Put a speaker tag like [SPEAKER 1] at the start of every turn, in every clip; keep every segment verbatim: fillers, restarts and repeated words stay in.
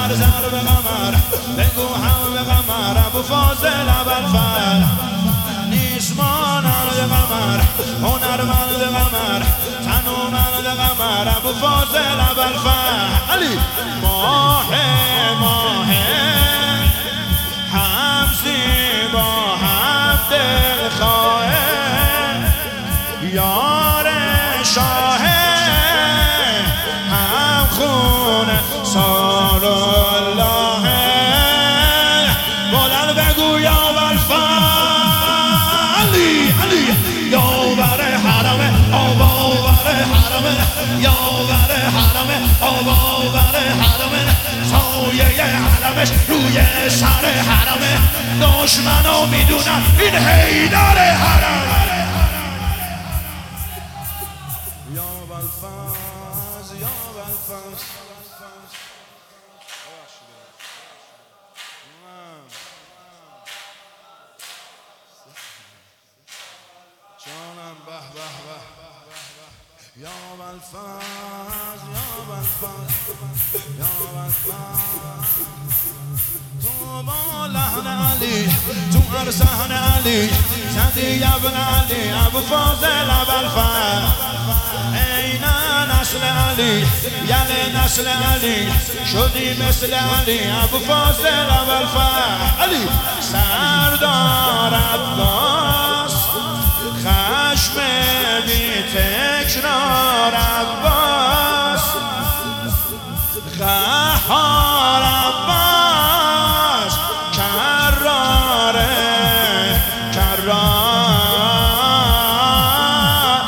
[SPEAKER 1] هر ضرب قمر بگو هم به قمر ابو فاضل ابوالفضل نیست مانند قمر هنرمند قمر تنومند قمر ابو فاضل ابوالفضل علی ماه ماه هم زیبا هم دلخواه یار شاه هم خون سال الله بلند بگو یا علی علی یاور حرمه آباور حرمه یاور حرمه آباور حرمه سایه علمش روی سر حرمه دشمنا میدونن این حیدر حرمه یا ابوالفضل یا ابوالفضل جانم به به به یا ابوالفضل یا ابوالفضل یا ابوالفضل تو با لحن علی تو هر صحن علی زدی ابن علی ابو فاضل ابوالفضل عین نسل علی یعنی نسل علی شدی مثل علی ابو فاضل ابوالفضل علی سردار عباس خشم بی تکرار عباس قهار عباس کراره کرار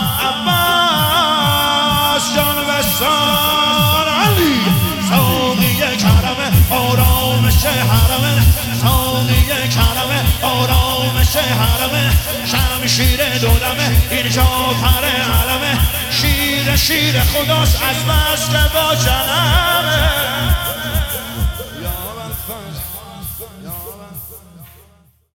[SPEAKER 1] عباس جان بسان علی ساقی کرمه آرامش حرمه ساقی کرمه آرامش حرمه شمشیر دولمه این جعفر علمه شیر شیر خداست از بس که با جنم